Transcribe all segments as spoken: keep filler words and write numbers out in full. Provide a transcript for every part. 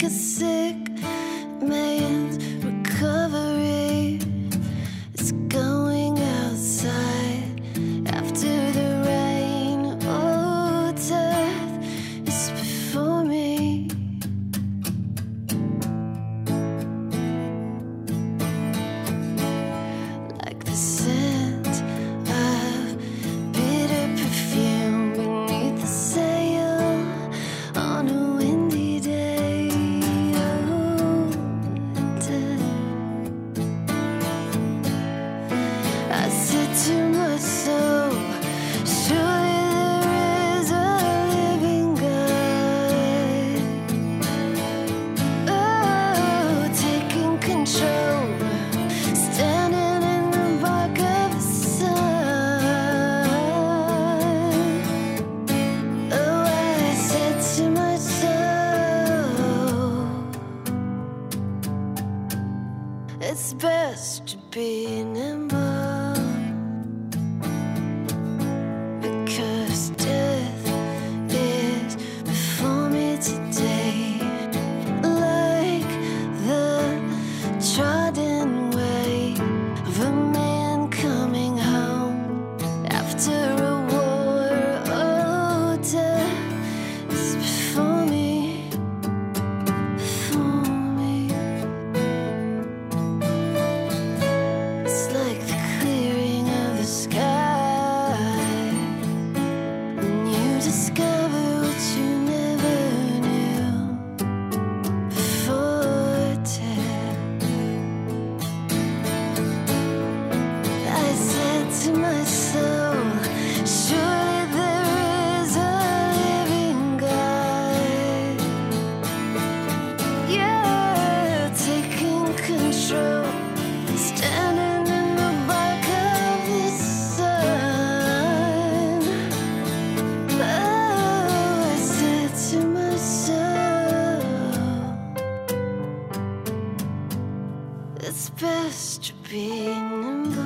like a sick man's recovery. It's going outside after the rain. Oh, death is before me. Like the scent of bitter perfume beneath the sail on a windy day. Oh, death. I said to myself, surely there is a living God. Oh, taking control, standing in the bark of the sun. Oh, I said to myself, it's best to be nimble, because death is before me today, like the trodden way of a man coming home after a war. Oh, death is before me, before me. It's like the clearing of the sky when you discover what you never knew before death. I said to myself, surely there is a living God. Yeah, taking control, standing in the bark of the sun. Oh, I said to myself, it's best to be nimble.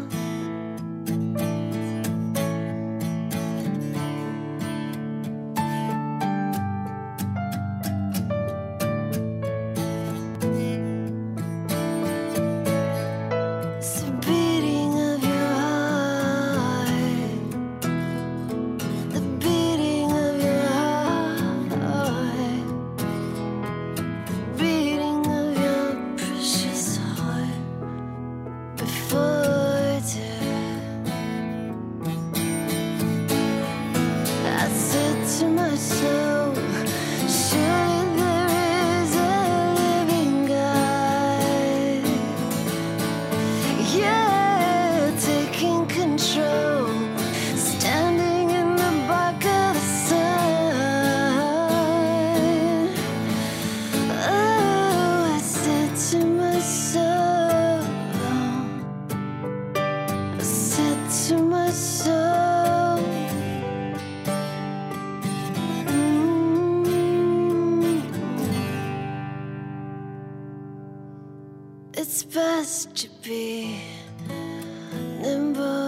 It's the beating of your heart, the beating of your heart, beating of your precious heart before death. I said to myself, surely there is a living God. Yeah, taking control, standing in the bark of the sun. Oh, I said to myself, I said to myself, mm, it's best to be nimble.